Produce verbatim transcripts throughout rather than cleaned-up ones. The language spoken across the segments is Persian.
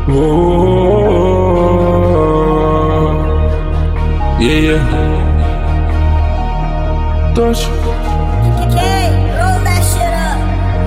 Whoa, yeah, yeah. Touch. Okay, roll that shit up.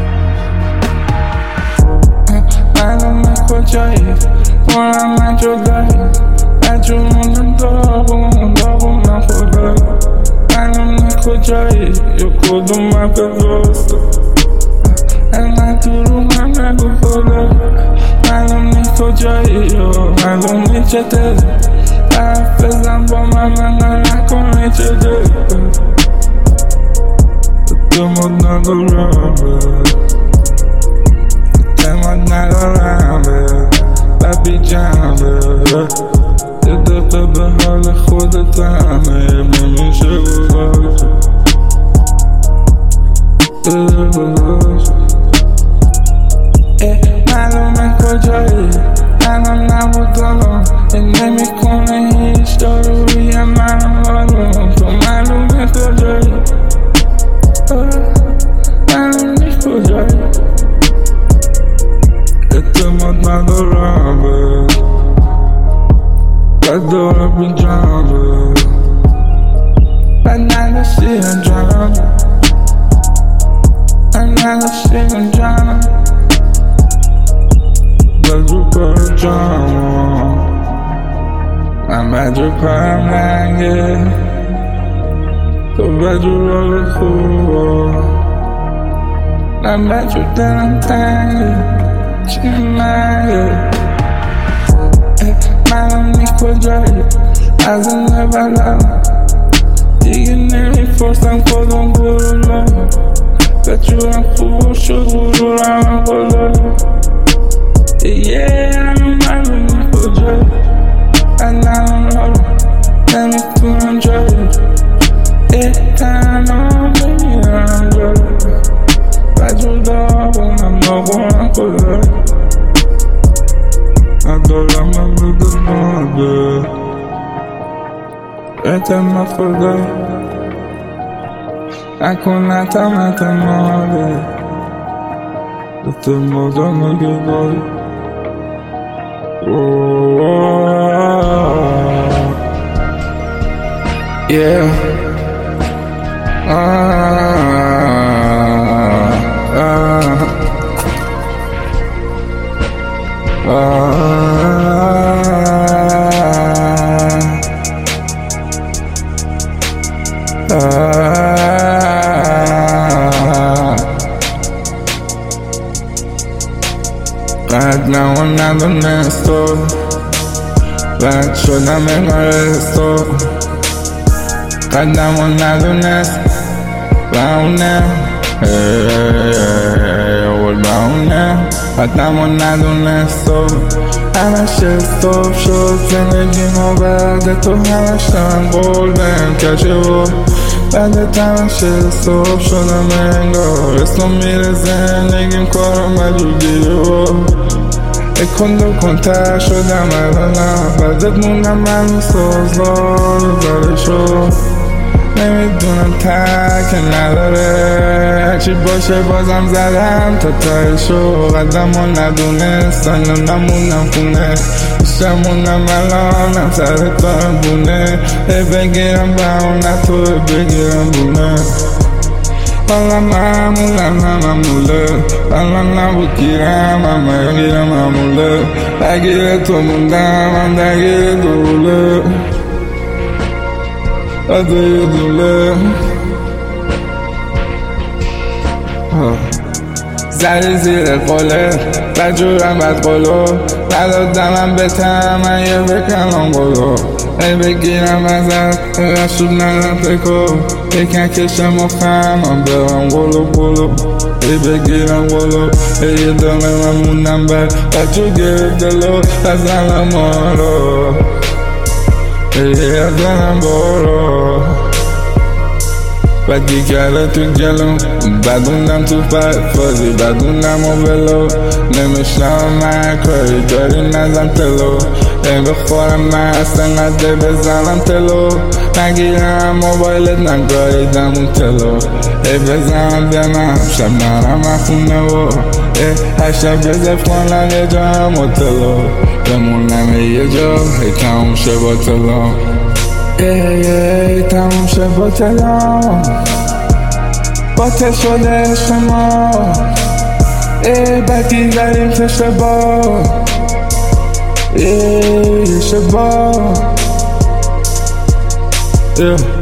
Mano me escucháis, ahora me chodáis. Hecho un double, un double me jodáis. Mano me escucháis, yo cuido más que gosto. El naturo me me jodáis. Mano me escucháis, yo mano me chatez. Apesar de uma manana com leite de tô mudando rubber, tô mudando rubber, baby jammer. Eu tô toda rola, roda tama, eu me chego logo. Eh, malo me kojai, malo na botolo, e nem me come história, malo, tô malo me kojai. Motherfucker robber, adoro pijama. Another shit and drama, another shit and drama. Bedroom for drama, I'm bedroom for man, yeah. So bedroom roller cool, I'm bedroom downtown, yeah. Chimaya, eh, malo me kojai, as in never love. Digging every force and call on good love. That you are cool, should go around for love. Yeah, I'm malo me kojai, and now I'm love. Let me to enjoy it. Eh, time on baby, I'm good. But you love, I'm not gonna call her. Adoro ma budu modo, ete ma foda. Akuna tamata modo, ete modo no gido. Oh, yeah. Ah, ah, ah. Right now another next door, right should I make my restore. Right now another next, round now, hey, all round now. Right now another next door, and I share stop shows and they give me back the to have a shine gold and catch it up. By the time I share stop show the mango, it's no me the zen, they can call on my video. E quando conta shoda malala, bazet muna manu so slow, very show. نمیدونم تک نداره چی باشه بازم زدم تا تایشو قدمو ندونستن یا نمونم خونه بیشترمونم الانم سر دارم بونه ای بگیرم بهونه تو بگیرم بونه والا معمولم همموله والا نبود گیرم همه گیرم هموله بگیر تو موندم هم درگیر دوله ادای دوله زدی زیر قله بجورم بد قلو ندادم من بتم من یه بکنم قلو ای بگیرم ازت رشود ندم فکو یکن کشم مخم من برم قلو قلو ای بگیرم قلو ای یه دانه من موندم بر بچو گرفت دلو بزنم آرو ای یه دانم برو بعد دیگره تو جلوم، بدوندم تو فازی، بدوندم و ولو نمیشنم من کاری داری نزم تلو. ای بخورم من اصلا قده بزنم تلو، نگیرم موبایلت نگاهیدم اون تلو. ای بزنم دنم شب نرم خونه و ای هر شب بزف کنم یه جا هم و تلو، بمونم یه جا هی تموم شه با تلو. ای ای تموم شه با تلو، با ته شده شما. ای بدی داریم که شبا، ای شبا. Yeah.